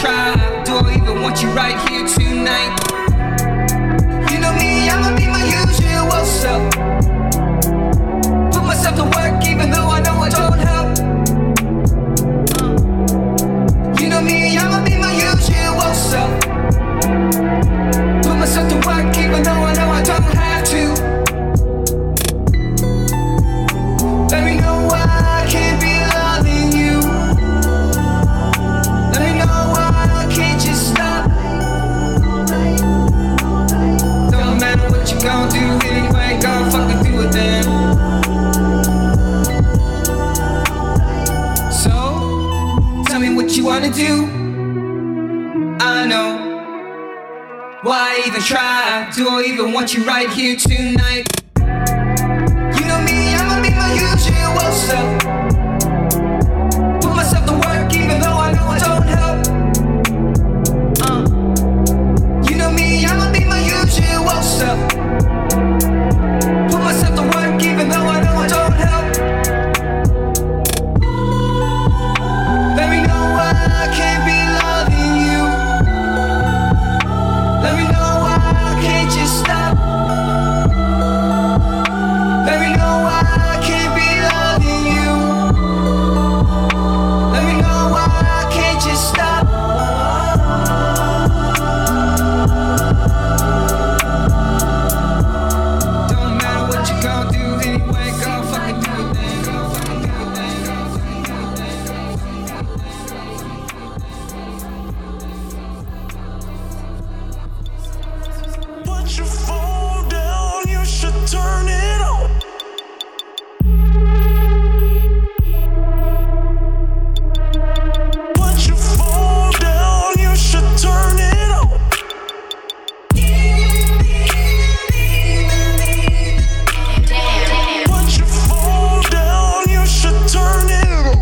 try? Do I even want you right here tonight? You know me, I'ma be my usual self. Put myself to work even though I know I don't help. You know me, I'ma be my usual self. Put myself to work even though I know I don't have to. Let me know why I can't be loving you. Let me know why I can't just stop. Don't matter what you gon' do anyway, gon' fucking do it then. So, tell me what you wanna do. I know. Why even try? Do I even want you right here tonight? You know me, I'ma be my usual self. Put myself to work even though I know I don't help. You know me, I'ma be my usual self. Put myself to work even though I know I don't help. Let me know why I can't be loving you. Let me know why I can't just stop. Let me know why I can't be loving you. Let me know why I can't just stop. Don't matter what you gon' do anyway, gon' fucking do it then. Gon' fucking do it then. Gon' fucking do it then. But you fall down, you should turn it on. But you fall down, you should turn it on. But you fall down, you should turn it on.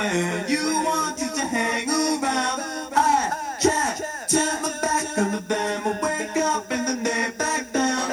when you wanted to hang around. I can't turn my back on the them or wake up and then they back down.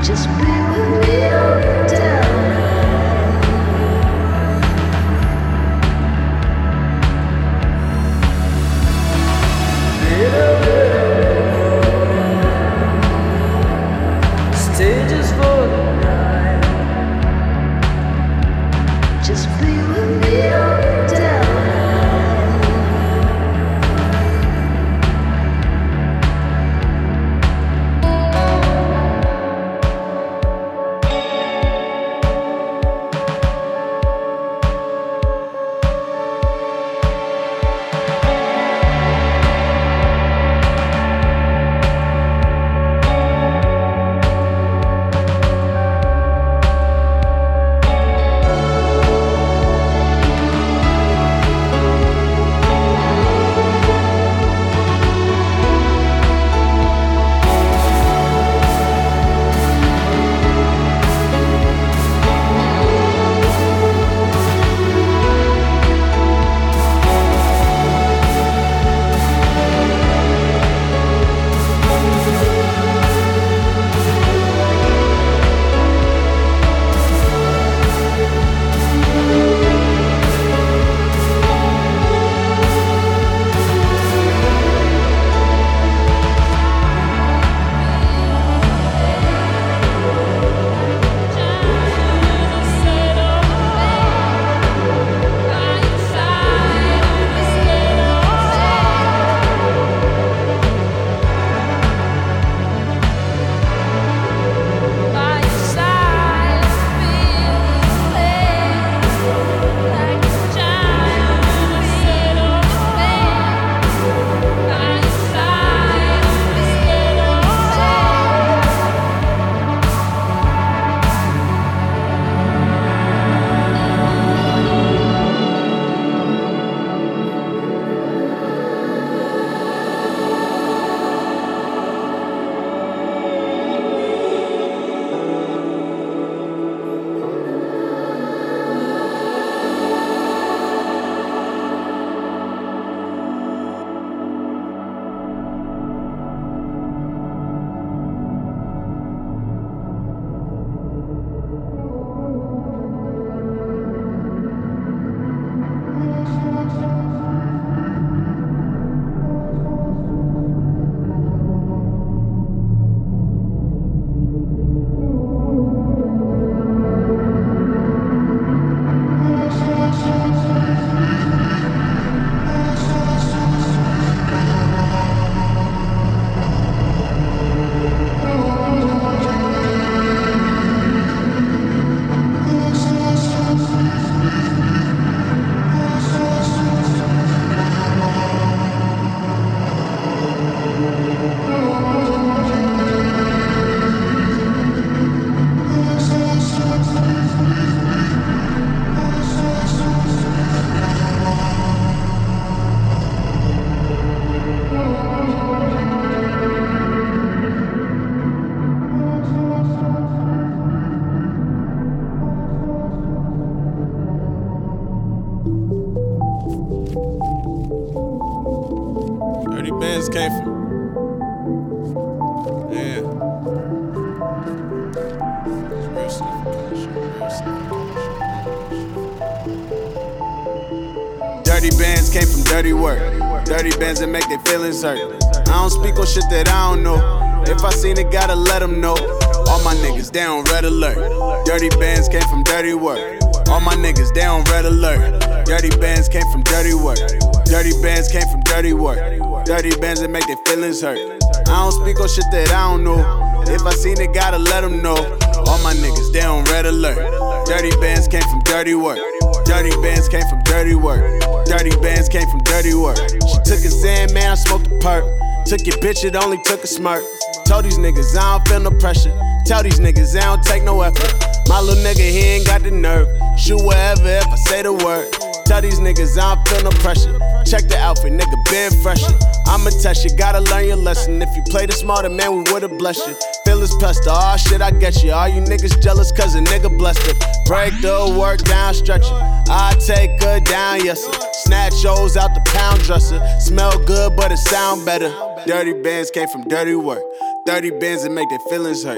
Just be with me all down. Stages for the night. Just be with me all down. Bands came from. Yeah. Real stuff. Dirty bands came from dirty work. Dirty bands that make their feelings hurt. I don't speak on shit that I don't know. If I seen it, gotta let them know. All my niggas, they on red alert. Dirty bands came from dirty work. All my niggas, they on red alert. Dirty bands came from dirty work. Dirty bands came from dirty work. Dirty bands that make their feelings hurt. I don't speak on shit that I don't know. If I seen it, gotta let them know. All my niggas, they on red alert. Dirty bands came from dirty work. Dirty bands came from dirty work. Dirty bands came from dirty work. She took a Xan, man, I smoked a perk. Took your bitch, it only took a smirk. Told these niggas I don't feel no pressure. Tell these niggas I don't take no effort. My little nigga, he ain't got the nerve. Shoot wherever if I say the word. Tell these niggas I don't feel no pressure. Check the outfit, nigga, been fresher. I'ma test you, gotta learn your lesson. If you play the smarter, man, we would've blessed you. Feel is pester, oh shit, I get you. All you niggas jealous cause a nigga blessed it. Break the work down, stretch it. I take her down, yes sir. Snatch O's out the pound dresser. Smell good, but it sound better. Dirty bands came from dirty work. Dirty bands that make their feelings hurt.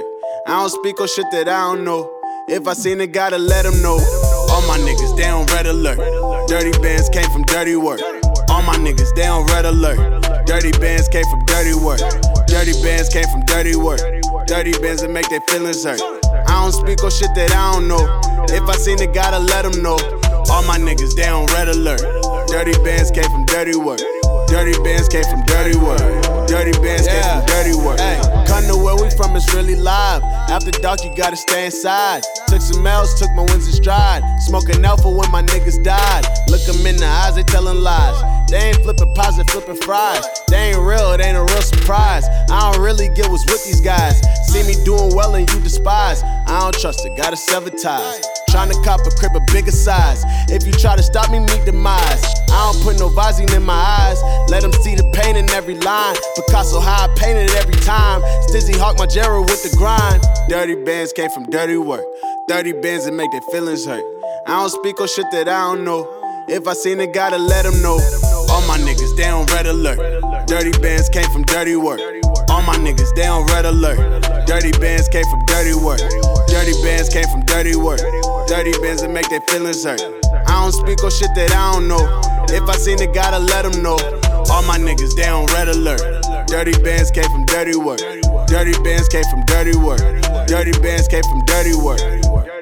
I don't speak on shit that I don't know. If I seen it, gotta let them know. All my niggas, they on red alert. Dirty bands came from dirty work. All my niggas, they on red alert. Dirty bands came from dirty work. Dirty bands came from dirty work. Dirty bands that make their feelings hurt. I don't speak on shit that I don't know. If I seen it, gotta let them know. All my niggas, they on red alert. Dirty bands came from dirty work. Dirty bands came from dirty work. Dirty bands came from dirty work. Come to where we from, it's really live. After dark, you gotta stay inside. Took some L's, took my wins in stride. Smoking alpha when my niggas died. Look them in the eyes, they telling lies. They ain't flipping pies, they flipping fries. They ain't real, it ain't a real surprise. I don't really get what's with these guys. See me doing well and you despise. I don't trust it, gotta sever ties. Tryna cop a crib a bigger size. If you try to stop me, meet demise. I don't put no Visine in my eyes. Let them see the pain in every line. Picasso how I painted every time. Stizzy Hawk my Gerald with the grind. Dirty bands came from dirty work. 30 bands that make their feelings hurt. I don't speak on shit that I don't know. If I seen it, gotta let them know. All my niggas, they on red alert. Dirty bands came from dirty work. All my niggas, they on red alert. Dirty bands came from dirty work. Dirty bands came from dirty work. Dirty bands that make their feelings hurt. I don't speak on shit that I don't know. If I seen it, gotta let them know. All my niggas, they on red alert. Dirty bands came from dirty work. Dirty bands came from dirty work. Dirty bands came from dirty work.